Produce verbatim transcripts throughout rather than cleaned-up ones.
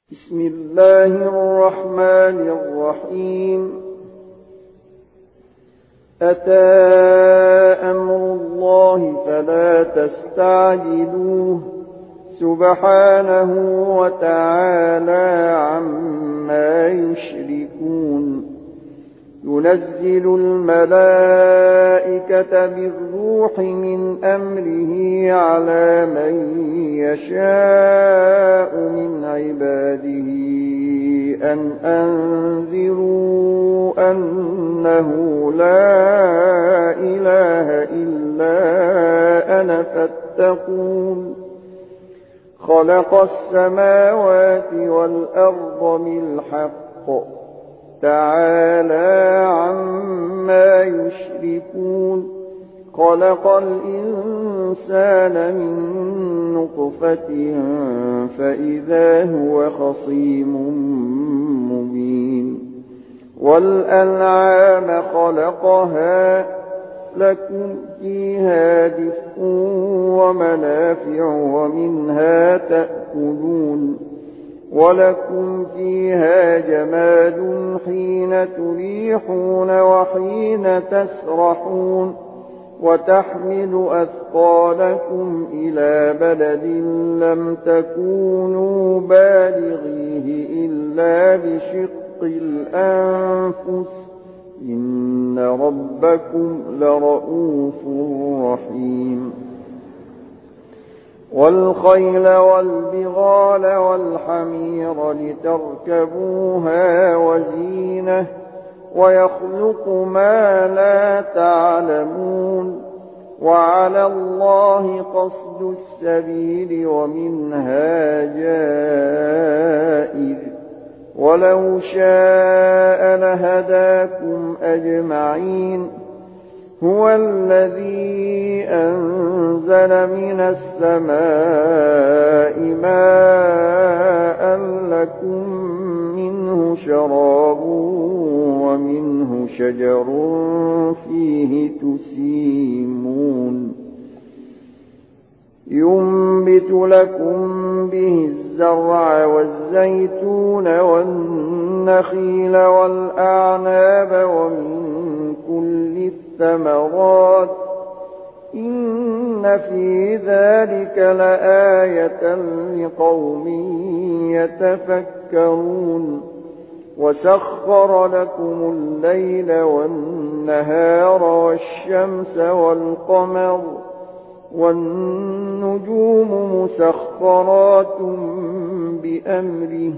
بسم الله الرحمن الرحيم. أتى أمر الله فلا تستعجلوه سبحانه وتعالى عما يشركون. ينزل الملائكة بالروح من أمره على من يشاء من عباده أن أنذروا أنه لا إله إلا أنا فاتقون. خلق السماوات والأرض بالحق تعالى عما يشركون. خلق الإنسان من نطفة فإذا هو خصيم مبين. والأنعام خلقها لكم فيها دفء ومنافع ومنها تأكلون. ولكم فيها جمال حين تريحون وحين تسرحون. وتحمل أثقالكم إلى بلد لم تكونوا بالغيه إلا بشق الأنفس إن ربكم لرؤوف رحيم. والخيل والبغال والحمير لتركبوها وزينة ويخلق ما لا تعلمون. وعلى الله قصد السبيل ومنها جائر ولو شاء لهداكم أجمعين. هو الذي أنزل من السماء ماء لكم منه شراب ومنه شجر فيه تسيمون. ينبت لكم به الزرع والزيتون والنخيل والأعناب ومن كل الثمرات إن في ذلك لآية لقوم يتفكرون. وسخر لكم الليل والنهار والشمس والقمر والنجوم مسخرات بأمره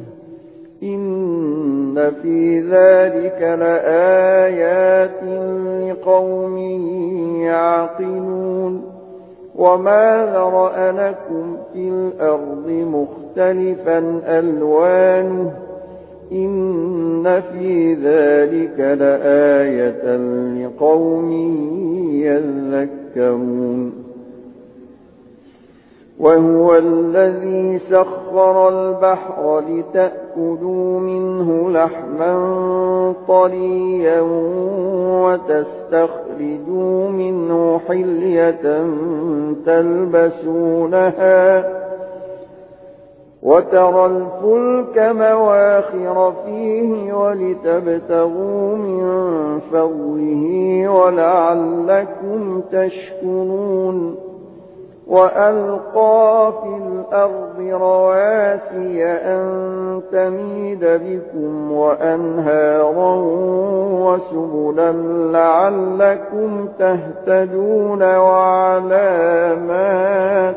إن في ذلك لآيات لقوم يعقلون. وما ذرأ لكم في الأرض مختلفا ألوانه إن في ذلك لآية لقوم يذكرون. وهو الذي سخر البحر لتأكلوا منه لحما طريا وتستخرجوا منه حلية تلبسونها وترى الفلك مواخر فيه ولتبتغوا من فضله ولعلكم تشكرون. وألقى في الأرض رواسي أن تميد بكم وأنهارا وسبلا لعلكم تهتدون وعلامات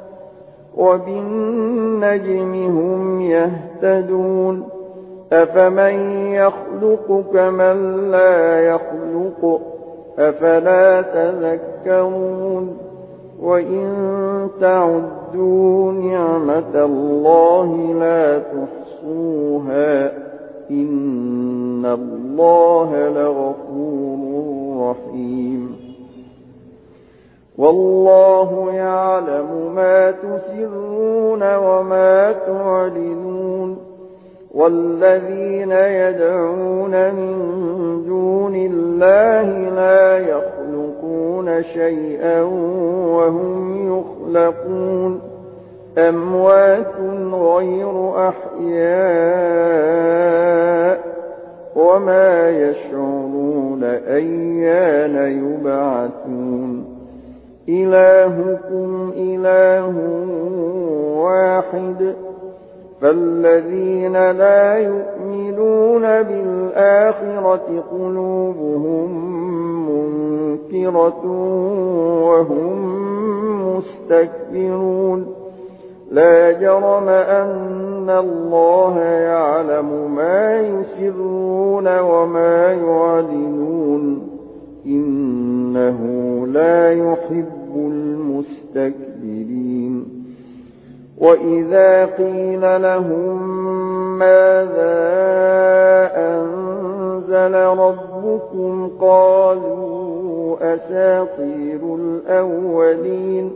وبالنجم هم يهتدون. أفمن يخلق كمن لا يخلق أفلا تذكرون. وإن تعدوا نعمة الله لا تحصوها إن الله لغفور رحيم. والله يعلم ما تسرون وما تعلنون. والذين يدعون من دون الله لا يخلقون شيئا وهم يخلقون. أموات غير أحياء وما يشعرون أيان يبعثون إلهكم إله واحد فالذين لا يؤمنون بالآخرة قلوبهم منكرة وهم مستكبرون لا جرم أن الله يعلم ما يسرون وما يعلنون إنه لا يحب المستكبرين وإذا قيل لهم ماذا أنزل ربكم قالوا أساطير الأولين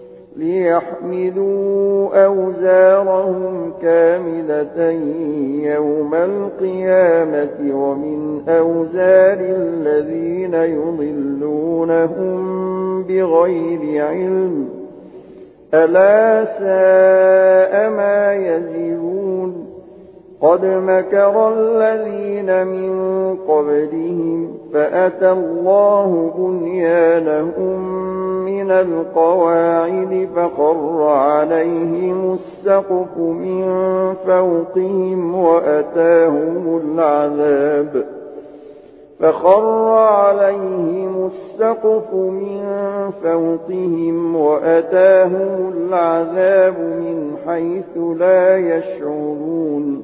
ليحملوا أوزارهم كاملة يوم القيامة ومن أوزار الذين يضلونهم بغير علم ألا ساء ما يزرون قد مكر الذين من قبلهم فأتى الله بنيانهم من القواعد فخر عليهم السقف من فوقهم وأتاهم العذاب فخر عليهم السقف من فوقهم وأتاهم العذاب من حيث لا يشعرون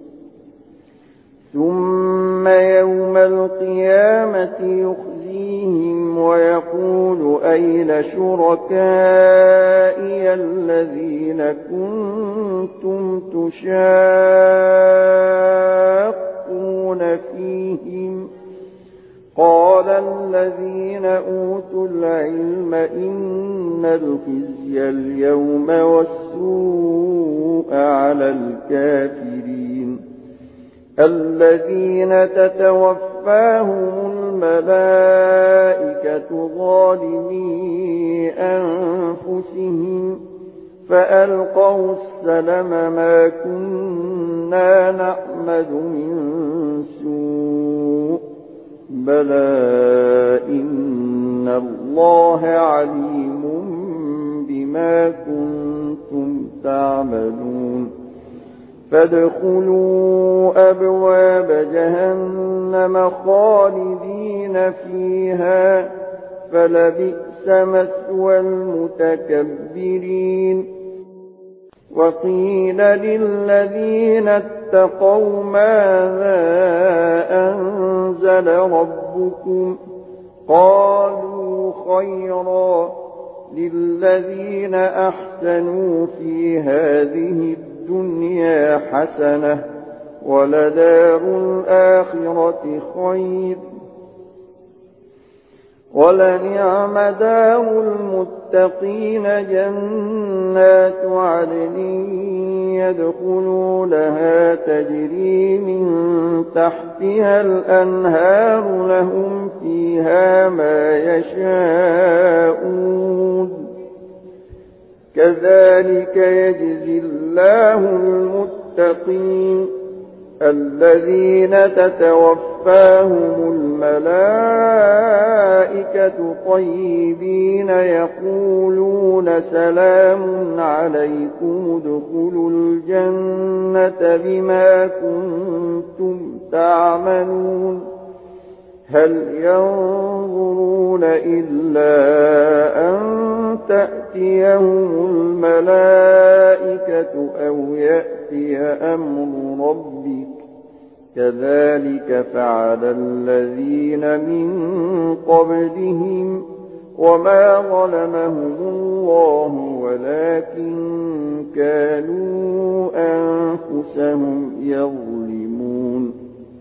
ثم يوم القيامة يخزيهم ويقول أين شركائي الذين كنتم تشاقون فيهم قال الذين أوتوا العلم إن الخزي اليوم والسوء على الكافرين الذين تتوفاهم الملائكة ظالمي أنفسهم فألقوا السلم ما كنا نعمد من سوء بلى إن الله عليم بما كنتم تعملون فادخلوا أبواب جهنم خالدين فيها فلبئس مثوى المتكبرين وقيل للذين اتقوا ماذا أنزل ربكم قالوا خيرا للذين أحسنوا في هذه الدنيا حسنة ولدار الآخرة خير ولنعم دار المتقين جنات عدن يدخلونها تجري من تحتها الأنهار لهم فيها ما يشاءون كذلك يجزي الله المتقين الذين تتوفاهم الملائكة طيبين يقولون سلام عليكم ادخلوا الجنة بما كنتم تعملون هل ينظرون إلا أن تأتيهم الملائكة أو يأتي أمر ربك كذلك فعل الذين من قبلهم وما ظلمهم الله ولكن كانوا أنفسهم يظلمون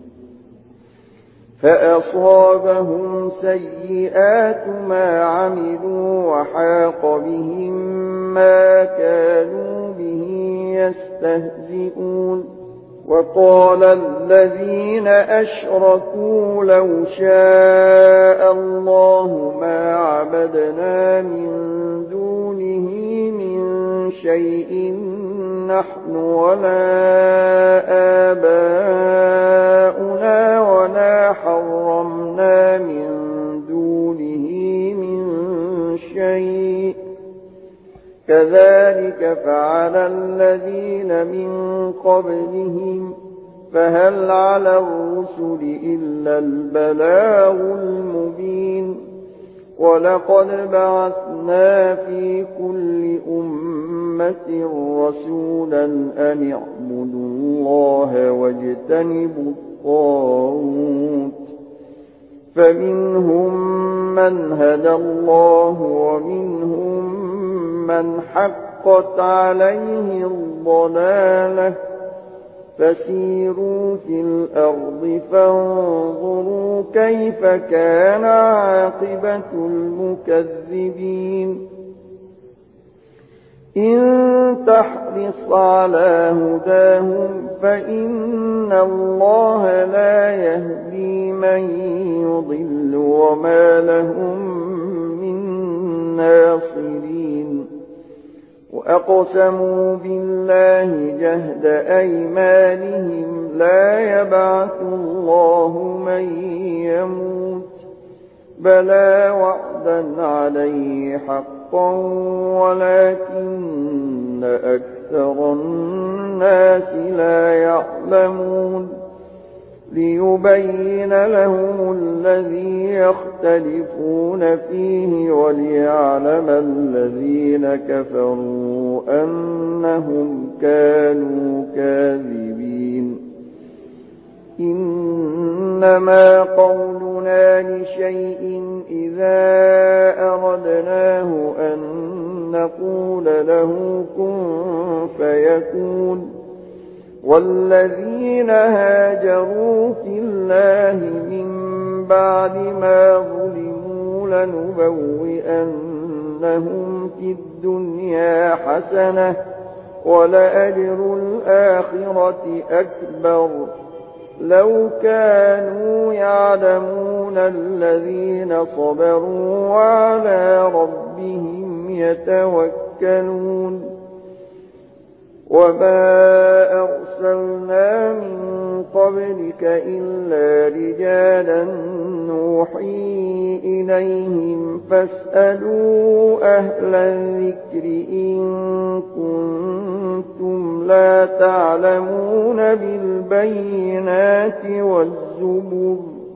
فأصابهم سيئات ما عملوا وحاق بهم ما كانوا به يستهزئون وقال الذين أشركوا لو شاء الله ما عبدنا من دونه من شيء نحن ولا آباؤنا ولا حرمنا من دونه من شيء كذلك فعل الذين من قبلهم فهل على الرسل إلا البلاغ المبين ولقد بعثنا في كل أمة رسولا أن اعبدوا الله واجتنبوا الطاغوت فمنهم من هدى الله ومنهم من حقت عليه الضلالة فسيروا في الأرض فانظروا كيف كان عاقبة المكذبين إن تحرص على هداهم فإن الله لا يهدي من يضل وما لهم من ناصرين وأقسموا بالله جهد أيمانهم لا يبعث الله من يموت بلى وعدا عليه حقا ولكن أكثر الناس لا يعلمون ليبين لهم الذي يختلفون فيه وليعلم الذين كفروا أنهم كانوا كاذبين إنما قولنا لشيء إذا أردناه أن نقول له كن فيكون والذين هاجروا في الله من بعد ما ظلموا لنبوئنهم في الدنيا حسنة ولأجر الآخرة أكبر لو كانوا يعلمون الذين صبروا وعلى ربهم يتوكلون وما أرسلنا من قبلك إلا رجالا نوحي إليهم فاسألوا أهل الذكر إن كنتم لا تعلمون بالبينات والزبر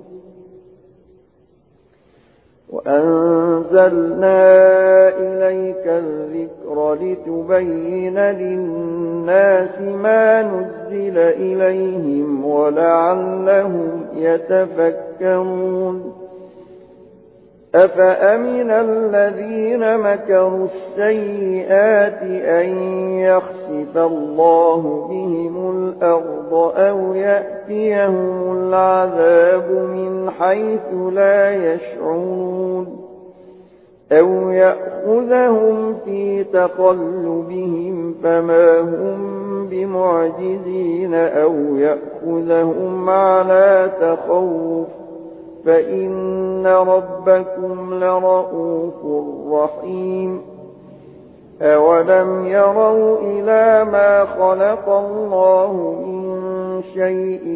وأنزلنا إليك الذكر لتبين للناس ما نزل إليهم ولعلهم يتفكرون أفأمن الذين مكروا السيئات أن يخسف الله بهم الأرض أو يأتيهم العذاب من حيث لا يشعرون أو يأخذهم في تقلبهم فما هم بمعجزين أو يأخذهم على تخوف فإن ربكم لرؤوف رحيم أولم يروا إلى ما خلق الله من شيء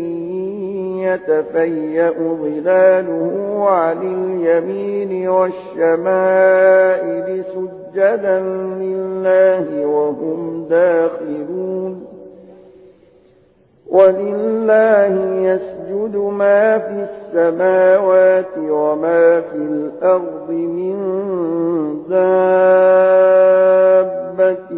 يتفيأ ظلاله عن اليمين والشمائل سجدا لله وهم داخلون ولله يسجد ما في السماوات وما في الأرض من دابة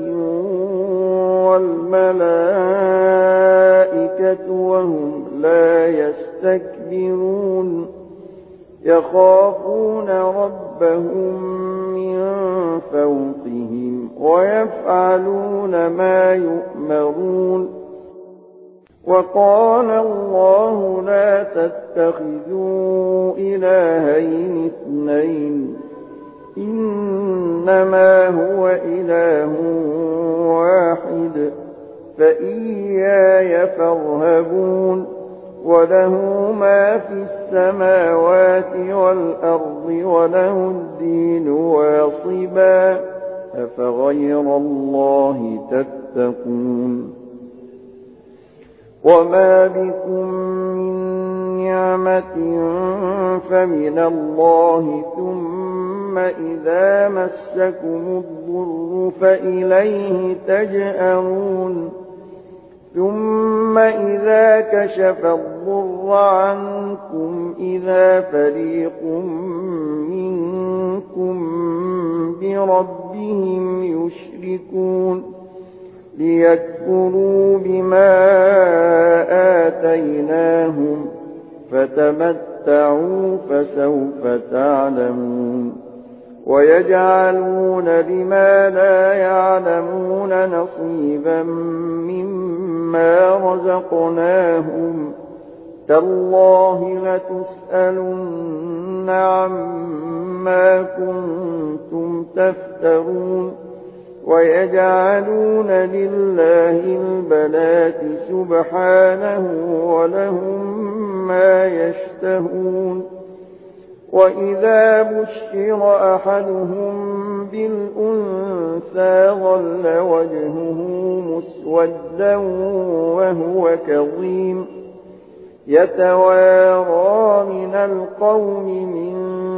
والملائكة وهم لا يستكبرون يخافون ربهم من فوقهم ويفعلون ما يؤمرون وقال الله لا تتخذوا إلهين اثنين إنما هو إله واحد فإياي فارهبون وله ما في السماوات والأرض وله الدين واصبا أفغير الله تتقون وما بكم من نعمة فمن الله ثم إذا مسكم الضر فإليه تجأرون ثم إذا كشف الضر عنكم إذا فريق منكم بربهم يشركون ليكفروا بما آتيناهم فتمتعوا فسوف تعلمون ويجعلون لما لا يعلمون نصيبا مما رزقناهم تالله لتسألن عما كنتم تفترون ويجعلون لله البنات سبحانه ولهم ما يشتهون وإذا بشر أحدهم بالأنثى ظل وجهه مسودا وهو كظيم يتوارى من القوم من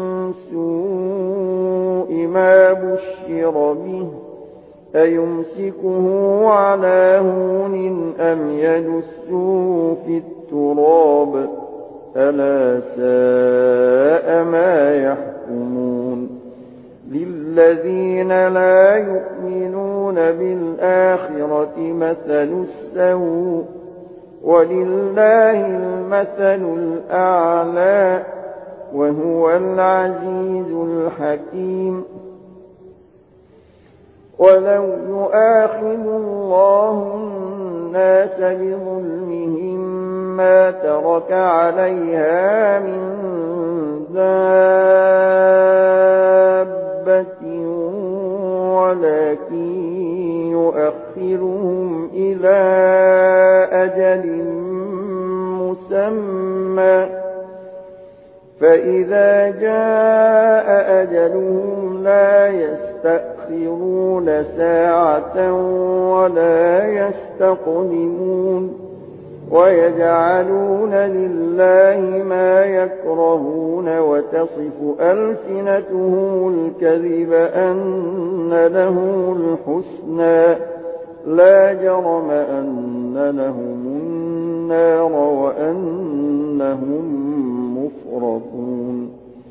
سوء ما بشر به أيمسكه على هون أم يدسه في التراب ألا ساء ما يحكمون للذين لا يؤمنون بالآخرة مثل السوء ولله المثل الأعلى وهو العزيز الحكيم ولو يؤاخذ الله الناس بظلمهم ما ترك عليها من دابة ولكن يؤخرهم إلى أجل مسمى فإذا جاء أجلهم لا يستأخرون ساعة ولا يستقدمون ويجعلون لله ما يكرهون وتصف ألسنتهم الكذب أن لهم الحسنى لا جرم أن لهم النار وأنهم مفرطون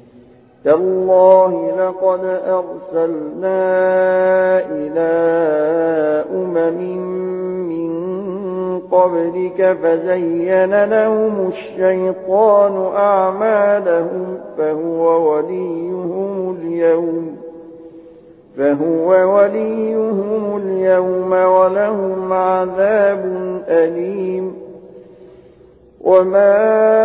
تالله لقد أرسلنا إلى أمم من قبلك فزين لهم الشيطان أعمالهم فهو وليهم اليوم فهو وليهم اليوم ولهم عذاب أليم وما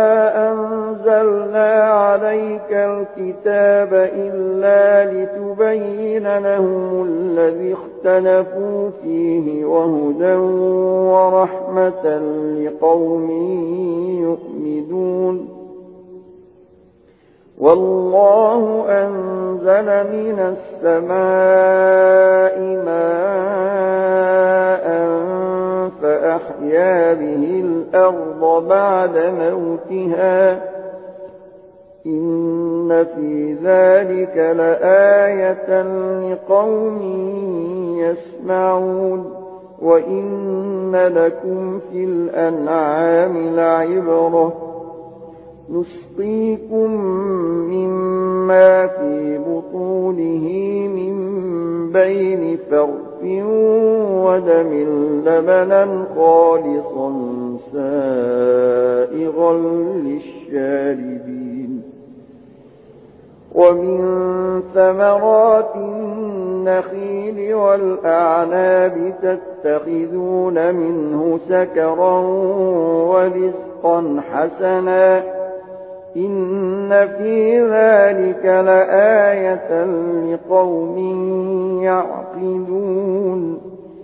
أنزلنا عليك الكتاب إلا لتبين لهم الذي اختلفوا فيه وهدى ورحمة لقوم يؤمنون والله أنزل من السماء ماء فأحيا به الأرض بعد موتها إن في ذلك لآية لقوم يسمعون وإن لكم في الأنعام لعبرة نسقيكم مما في بطونه من بين فرث ودم لبنا خالصا سائغا للشاربين ومن ثمرات النخيل والأعناب تتخذون منه سكرا ورزقا حسنا إن في ذلك لآية لقوم يعقلون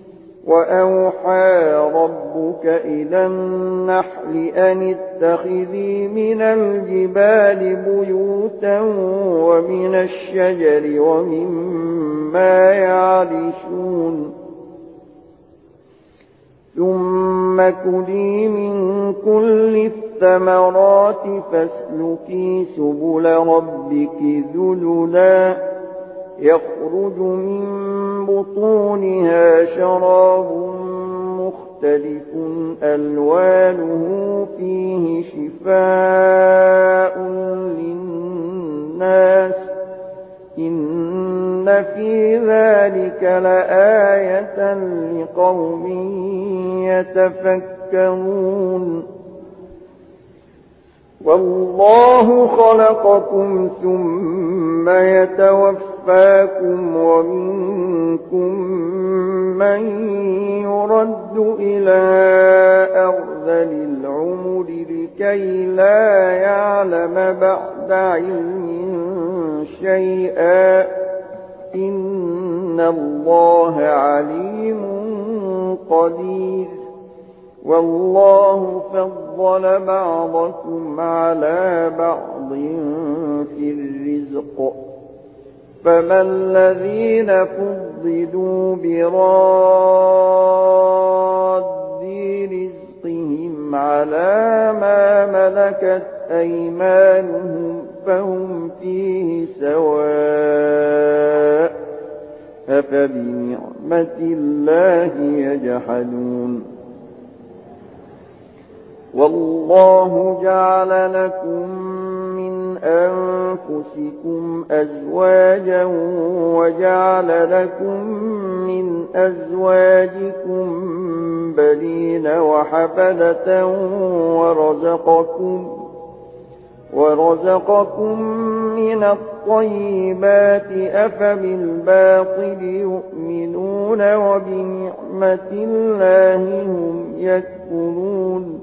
وأوحى ربك إلى النحل أن اتخذي من الجبال بيوتا ومن الشجر ومما ما يعرشون ثم كلي من كل الثمرات فاسلكي سبل ربك ذللا يخرج من بطونها شراب مختلف ألوانه فيه شفاء للناس إن في ذلك لآية لقوم يتفكرون والله خلقكم ثم يتوفاكم ومنكم من يرد إلى أرذل العمر لكي لا يعلم بعد علم شيئا إن الله عليم قدير والله فضل بعضكم على بعض في الرزق فما الذين فضلوا براد رزقهم على ما ملكت أيمانهم فهم فيه سواء أفبنعمة الله يجحدون والله جعل لكم من أنفسكم أزواجا وجعل لكم من أزواجكم بنين وحفدة ورزقكم ورزقكم من الطيبات أفبالباطل يؤمنون وبنعمة الله هم يكفرون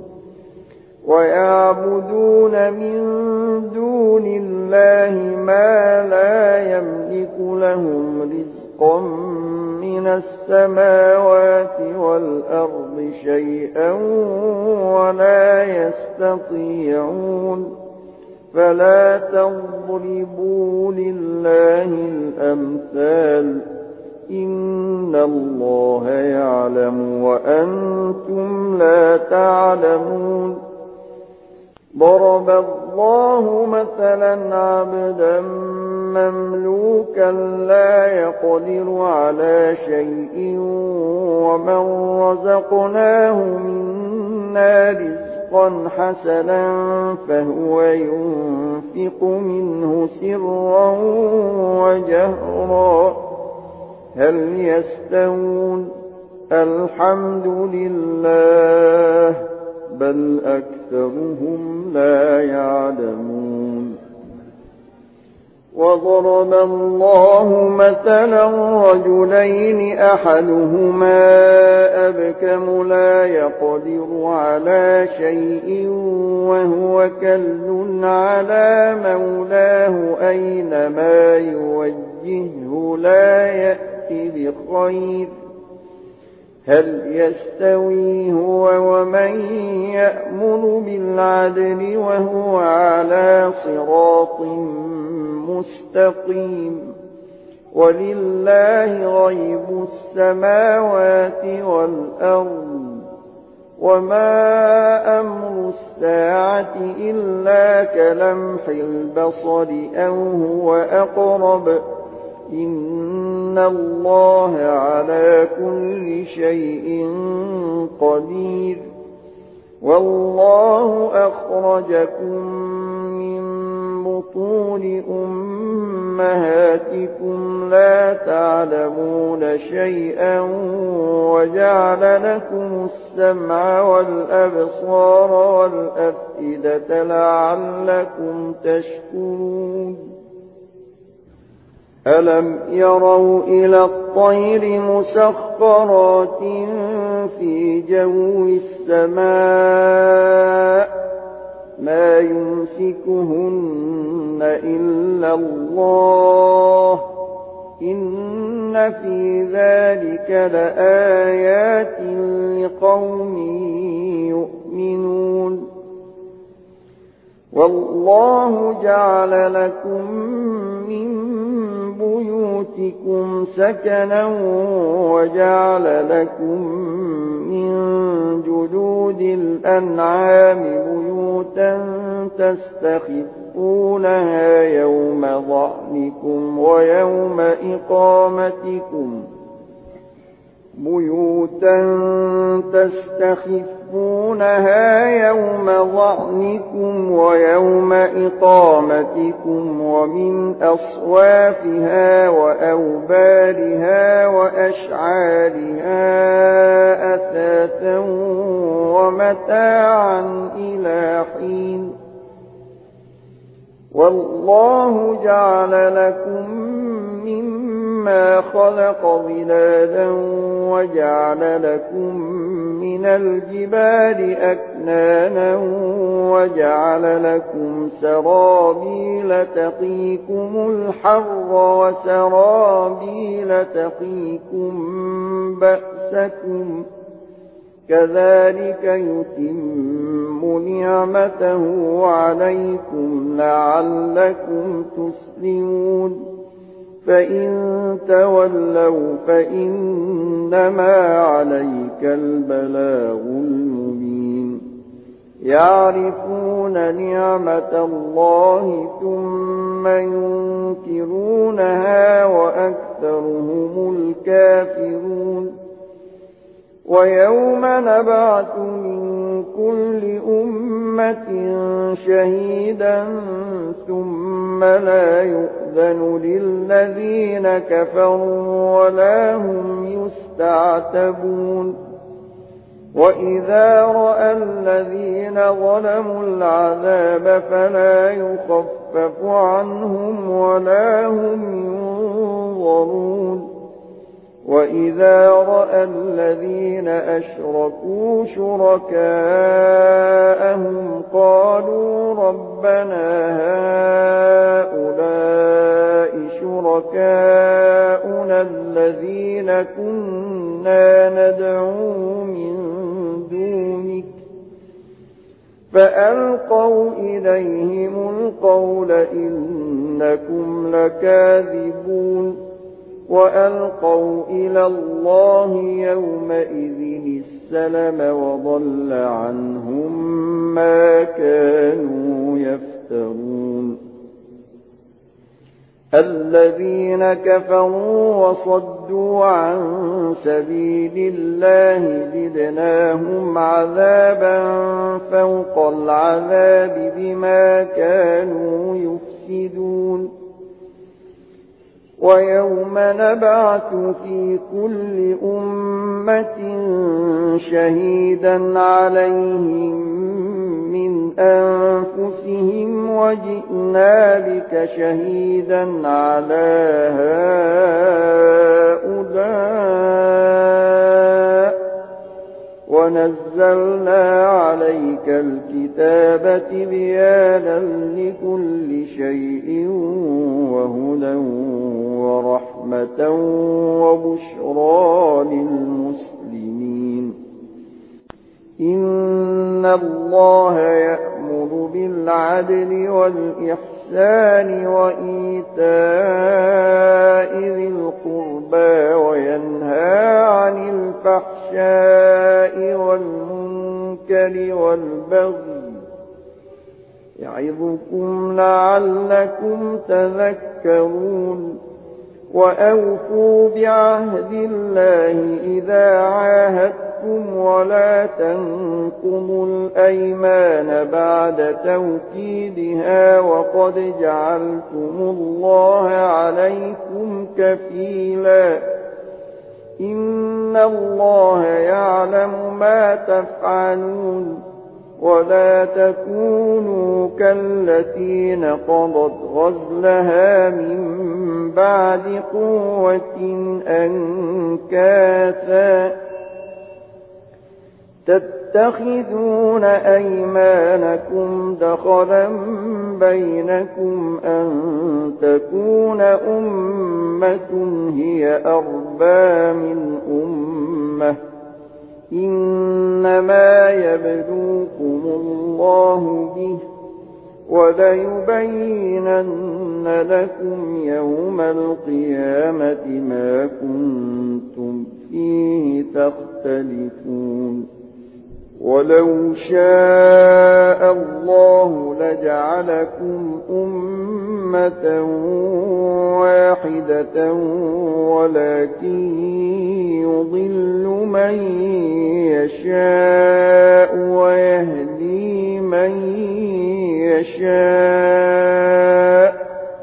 ويعبدون من دون الله ما لا يملك لهم رزقا من السماوات والأرض شيئا ولا يستطيعون فلا تضربوا لله الأمثال إن الله يعلم وأنتم لا تعلمون ضرب الله مثلا عبدا مملوكا لا يقدر على شيء ومن رزقناه منا رزقا حسنا فهو ينفق منه سرا وجهرا هل يستوون الحمد لله بل أكثرهم لا يعلمون وضرب الله مثلا رجلين أحدهما أبكم لا يقدر على شيء وهو كل على مولاه أينما يوجهه لا يأتي بخير هل يستوي هو ومن يأمر بالعدل وهو على صراط مستقيم ولله غيب السماوات والأرض وما أمر الساعة إلا كلمح البصر أو هو أقرب إن الله على كل شيء قدير والله أخرجكم من بطون أمهاتكم لا تعلمون شيئا وجعل لكم السمع والأبصار والأفئدة لعلكم تشكرون ألم يروا إلى الطير مسخرات في جو السماء ما يمسكهن إلا الله إن في ذلك لآيات لقوم يؤمنون والله جعل لكم من بيوتكم سكنا وجعل لكم من جلود الأنعام بيوتا تستخفونها يوم ظعنكم ويوم إقامتكم بيوتا تستخفونها يوم ظعنكم ويوم إقامتكم ومن أصوافها وأوبارها وأشعارها أثاثا ومتاعا إلى حين والله جعل لكم مما خلق ظلالا وجعل لكم من الجبال أكنانا وجعل لكم سرابيل تقيكم الحر وسرابيل تقيكم بأسكم كذلك يتم نعمته عليكم لعلكم تسلمون فإن تولوا فإنما عليك البلاغ المبين يعرفون نعمة الله ثم ينكرونها وأكثرهم الكافرون ويوم نبعث من كل أمة شهيدا ثم لا يؤذن للذين كفروا ولا هم يستعتبون وإذا رأى الذين ظلموا العذاب فلا يخفف عنهم ولا هم ينظرون وإذا رأى الذين أشركوا شركاءهم قالوا ربنا هؤلاء شركاؤنا الذين كنا ندعو من دونك فألقوا إليهم القول إنكم لكاذبون وألقوا إلى الله يومئذ السلم وضل عنهم ما كانوا يفترون الذين كفروا وصدوا عن سبيل الله زدناهم عذابا فوق العذاب بما كانوا يفسدون ويوم نبعث في كل أمة شهيدا عليهم من أنفسهم وجئنا بك شهيدا على هؤلاء ونزلنا عليك الكتاب تبيانا لكل شيء وهدى ورحمة وبشرى للمسلمين إن الله يأمر بالعدل والإحسان وإيتاء ذي القربى وينهى عن الفحشاء والمنكر والبغي يعظكم لعلكم تذكرون وأوفوا بعهد الله إذا عاهدتم ولا تنقضوا الأيمان بعد توكيدها وقد جعلتم الله عليكم كفيلا إن الله يعلم ما تفعلون ولا تكونوا كالتي نقضت غزلها من بعد قوة أنكاثا تتخذون أيمانكم دخلا بينكم أن تكون أمة هي أربى من أمة إنما يبلوكم الله به وَلَيُبَيِّنَنَّ لَكُمْ يَوْمَ الْقِيَامَةِ مَا كُنتُمْ فِيهِ تَخْتَلِفُونَ وَلَوْ شَاءَ اللَّهُ لَجَعَلَكُمْ أُمَّةً وَاحِدَةً وَلَكِن يُضِلُّ مَن يَشَاءُ وَيَهْدِي مَن يَشَاءُ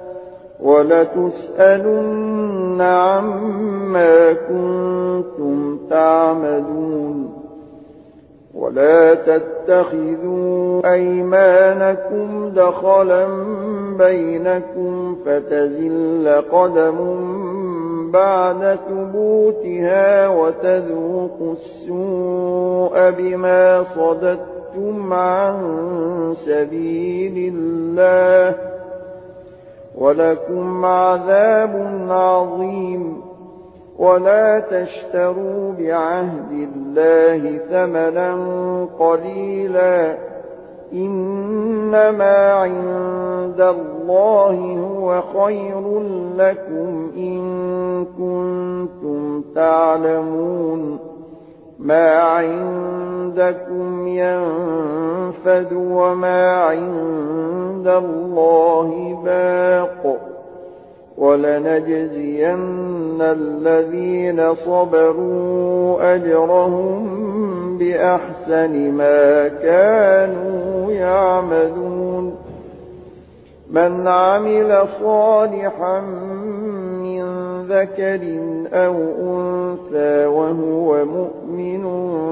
وَلَتُسْأَلُنَّ عَمَّا كُنتُمْ تَعْمَلُونَ وَلَا تَتَّخِذُوا أَيْمَانَكُمْ دَخَلًا بَيْنَكُمْ فَتَزِلَّ قَدَمٌ بَعْدَ ثُبُوتِهَا وَتَذُوقُوا السُّوءَ بِمَا صَدَدتُّمْ عَن سَبِيلِ اللَّهِ وَلَكُمْ عَذَابٌ عَظِيمٌ وَلَا تَشْتَرُوا بِعَهْدِ اللَّهِ ثَمَنًا قَلِيلًا إِنَّمَا عِندَ اللَّهِ هُوَ خَيْرٌ لَكُمْ إِن كُنتُمْ تَعْلَمُونَ مَا عِندَكُمْ يَنفَدُ وَمَا عِندَ اللَّهِ بَاقٍ وَلَنَجْزِيَنَّ الَّذِينَ صَبَرُوا أَجْرَهُم بِأَحْسَنِ مَا كَانُوا يَعْمَلُونَ مَنْ عَمِلَ صَالِحًا مِّن ذَكَرٍ أَوْ أُنثَىٰ وَهُوَ مُؤْمِنٌ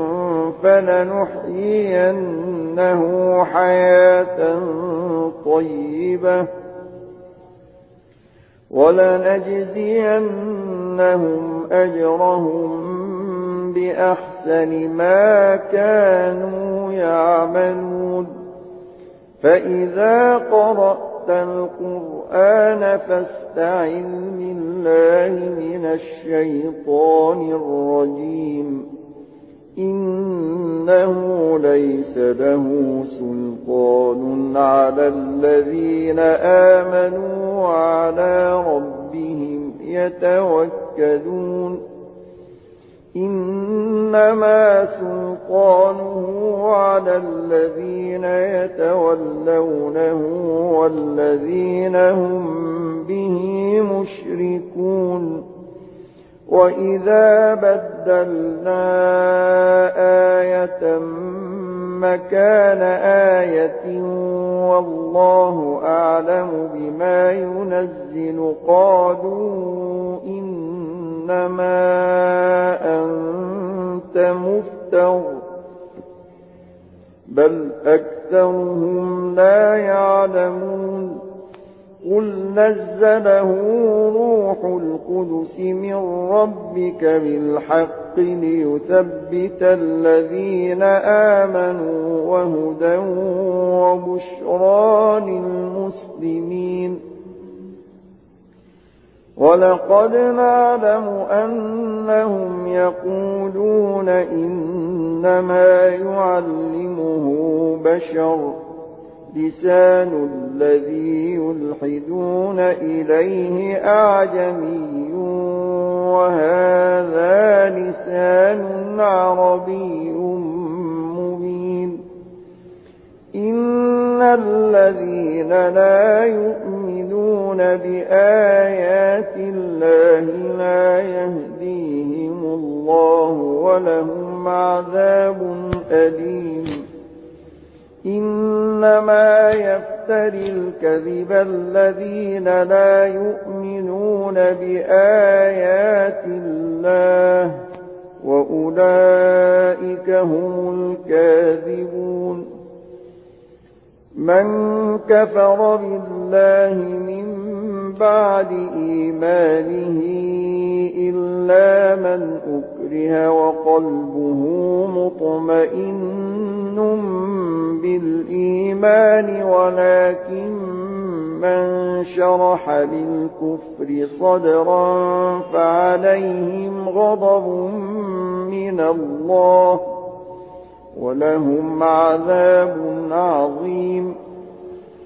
فَلَنُحْيِيَنَّهُ حَيَاةً طَيِّبَةً وَلَنَجْزِيَنَّهُمْ أَجْرَهُم بِأَحْسَنِ مَا كَانُوا يَعْمَلُونَ فَإِذَا قَرَأْتَ الْقُرْآنَ فَاسْتَعِذْ بِاللَّهِ مِنَ الشَّيْطَانِ الرَّجِيمِ إِنَّهُ لَيْسَ لَهُ سُلْطَانٌ عَلَى الَّذِينَ آمَنُوا وَعَلَىٰ رَبِّهِمْ يَتَوَكَّلُونَ إِنَّمَا سُلْطَانُهُ عَلَى الَّذِينَ يَتَوَلَّوْنَهُ وَالَّذِينَ هُم بِهِ مُشْرِكُونَ وَإِذَا بَدَّلْنَا آيَةً مَّكَانَ آيَةٍ وَاللَّهُ أَعْلَمُ بِمَا يُنَزِّلُ قَالُوا إِنَّمَا أَنتَ مُفْتَرٍ بَلْ أَكْثَرُهُمْ لَا يَعْلَمُونَ قُلْ نَزَّلَهُ رُوحُ الْقُدُسِ مِن رَّبِّكَ بِالْحَقِّ لِيُثَبِّتَ الَّذِينَ آمَنُوا وَهُدًى وَبُشْرَىٰ لِلْمُسْلِمِينَ وَلَقَدْ نَعْلَمُ أَنَّهُمْ يَقُولُونَ إِنَّمَا يُعَلِّمُهُ بَشَرٌ لِّسَانُ الَّذِي يُلْحِدُونَ إِلَيْهِ أَعْجَمِيٌّ وَهَٰذَا لِسَانٌ عَرَبِيٌّ مُّبِينٌ إِنَّ الَّذِينَ لَا يُؤْمِنُونَ بِآيَاتِ اللَّهِ لَا يَهْدِيهِمُ اللَّهُ وَلَهُمْ عَذَابٌ أَلِيمٌ إِنَّمَا يَفْتَرِي الْكَذِبَ الَّذِينَ لَا يُؤْمِنُونَ بِآيَاتِ اللَّهِ وَأُولَٰئِكَ هُمُ الْكَاذِبُونَ مَن كَفَرَ بِاللَّهِ مِن بَعْدِ إِيمَانِهِ إِلَّا مَنْ أُكْرِهَ وَقَلْبُهُ مُطْمَئِنٌّ بِالْإِيمَانِ وَلَٰكِن مَّن شَرَحَ بِالْكُفْرِ صَدْرًا فَعَلَيْهِمْ غَضَبٌ مِّنَ اللَّهِ، وَلَهُمْ عَذَابٌ عَظِيمٌ.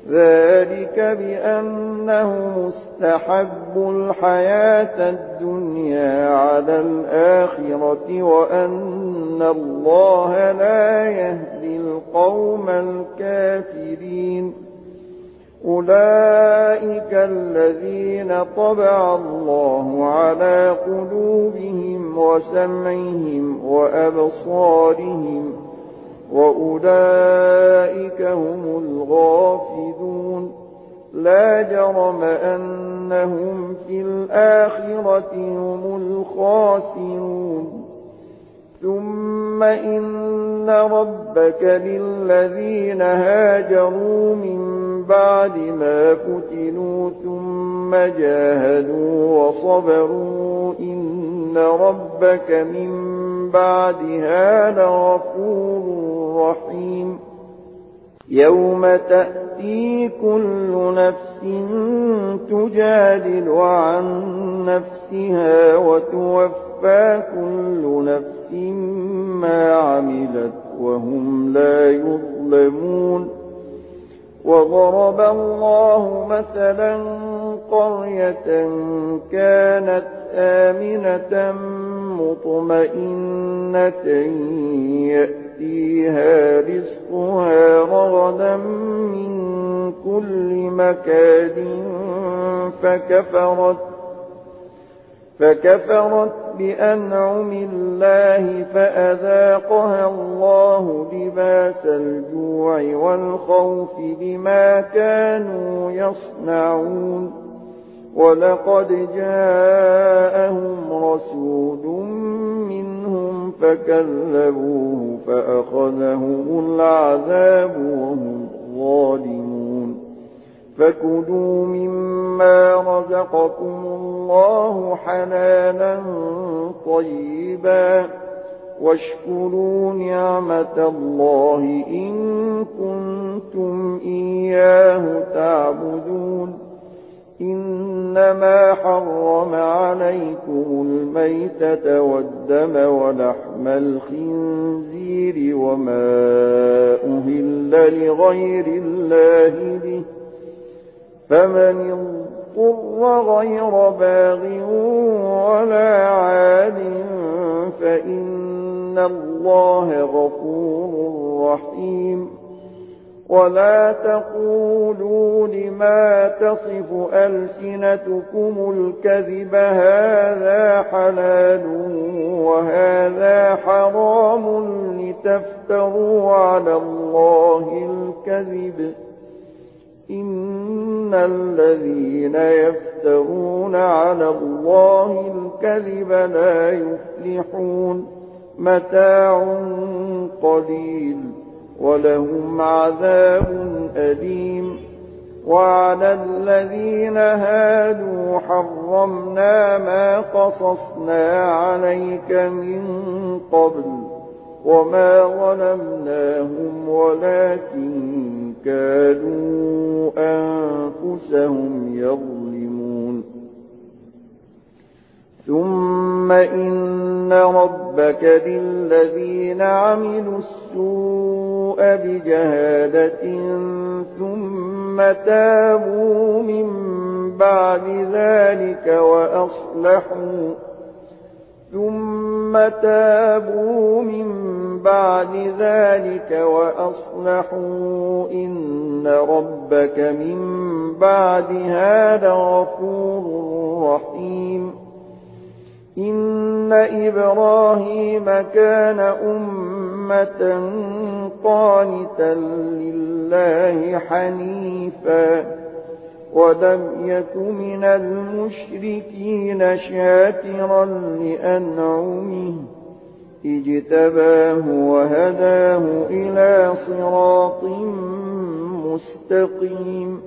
ذلك بأنه مستحب الحياة الدنيا على الآخرة وأن الله لا يهدي القوم الكافرين أولئك الذين طبع الله على قلوبهم وسمعهم وأبصارهم وأولئك هم الغافلون لا جرم أنهم في الآخرة هم الخاسرون ثم إن ربك للذين هاجروا من بعد ما فتنوا ثم جاهدوا وصبروا إن ربك من بعدها لغفور رحيم يوم تأتي كل نفس تجادل عن نفسها وتوفى كل نفس ما عملت وهم لا يظلمون وضرب الله مثلا قرية كانت آمنة مطمئنة يأتيها رزقها رغدا من كل مكان فكفرت فكفرت بأنعم الله فأذاقها الله لباس الجوع والخوف بما كانوا يصنعون ولقد جاءهم رسول منهم فكذبوه فأخذهم العذاب وهم ظالمون فكلوا مما رزقكم الله حلالا طيبا واشكروا نعمة الله إن كنتم إياه تعبدون إنما حرم عليكم الميتة والدم ولحم الخنزير وما أهل لغير الله به فمن اضطر غير باغ ولا عاد فإن الله غفور رحيم ولا تقولوا لما تصف ألسنتكم الكذب هذا حلال وهذا حرام لتفتروا على الله الكذب إن الذين يفترون على الله الكذب لا يفلحون متاع قليل ولهم عذاب أليم وعلى الذين هادوا حرمنا ما قصصنا عليك من قبل وما ظلمناهم ولكن كانوا أنفسهم يظلمون ثم إن ربك للذين عملوا السوء بجهالة ثم تابوا من بعد ذلك وأصلحوا ثم تابوا من بعد ذلك وأصلحوا إن ربك من بعدها لغفور رحيم إن إبراهيم كان أمة قانتا لله حنيفا ولم يك من المشركين شاكرا لأنعمه اجتباه وهداه إلى صراط مستقيم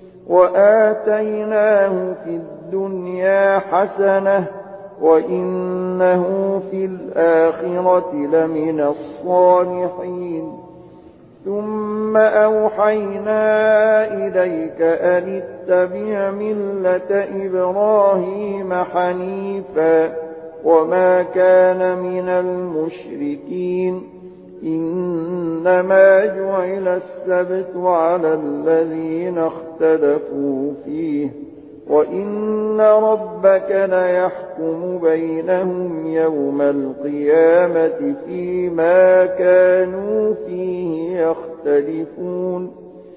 وآتيناه في الدنيا حسنة وإنه في الآخرة لمن الصالحين ثم أوحينا إليك أن اتبع ملة إبراهيم حنيفا وما كان من المشركين إنما جعل السبت على الذين اختلفوا فيه وإن ربك ليحكم بينهم يوم القيامة فيما كانوا فيه يختلفون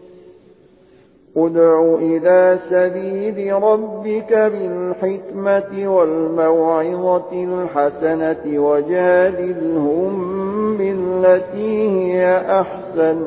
ادع إلى سبيل ربك بالحكمة والموعظة الحسنة وجادلهم بالتي هي أحسن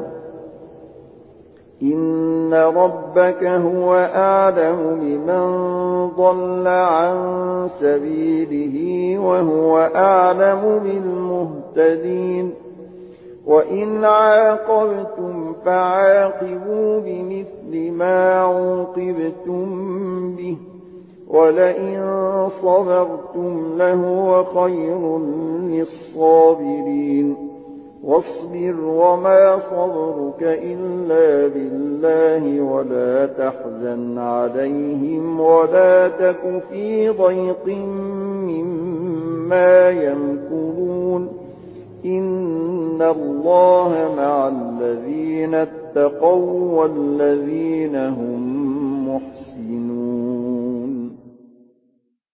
إن ربك هو أعلم بمن ضل عن سبيله وهو أعلم بالمهتدين وإن عاقبتم فعاقبوا بمثل ما عوقبتم به ولئن صبرتم لهو خير للصابرين واصبر وما صبرك إلا بالله ولا تحزن عليهم ولا تك في ضيق مما يمكرون إن الله مع الذين اتقوا والذين هم